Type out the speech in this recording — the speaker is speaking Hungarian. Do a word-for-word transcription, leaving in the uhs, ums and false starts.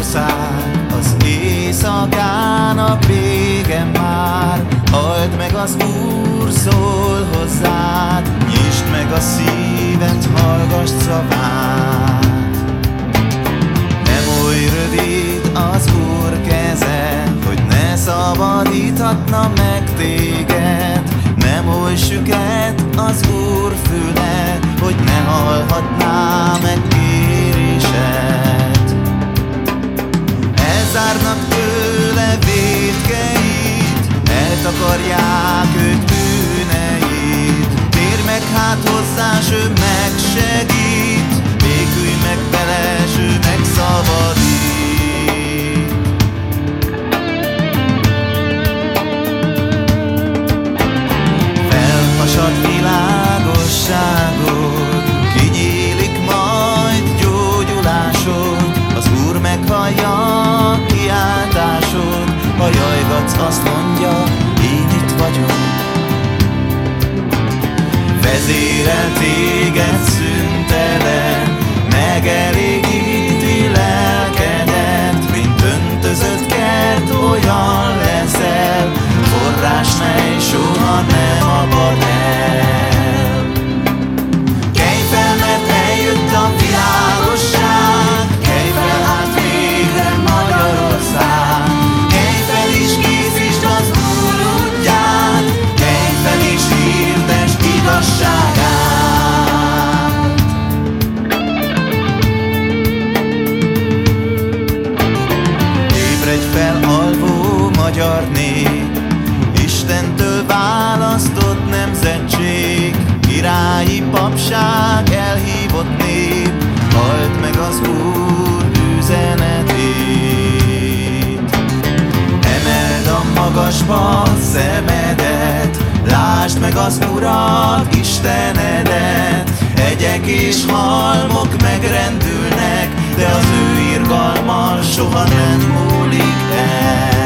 Magyarország, az éjszakának vége már. Halld meg, az Úr szól hozzád, nyisd meg a szíved, hallgass szavát. Nem oly rövid az Úr keze, hogy ne szabadíthatna meg téged. Nem oly süket az Úr füle, hogy ne hallhatná meg kérésed. Elzárnak tőle vétkeit, eltakarják őt bűneid. Térj meg hát hozzá, s ő megsegít, békülj meg vele, s ő megszabadít. Felhasad világosságod, kinyílik majd gyógyulásod. Az Úr meghallja kiáltásod, ha jajgatsz, azt mondja, én itt vagyok. Vezérel téged szüntelen, megelégíti lelkedet. Mint öntözött kert, olyan leszel, forrás, mely soha nem abad el. Kelj fel, mert eljött a világosság, kelj fel hát végre Magyarország. Kelj fel és készítsd az Úr útját, kelj fel és hirdesd igazságát. Ébredj fel, alvó magyar nép, Istentől választott nemzetség, királyi papság, elhívott nép. Halld meg az Úr üzenetét. Emeld a magasba szemedet, lásd meg az Urat, Istenedet. Hegyek és halmok megrendülnek, de az ő irgalma soha nem múlik el.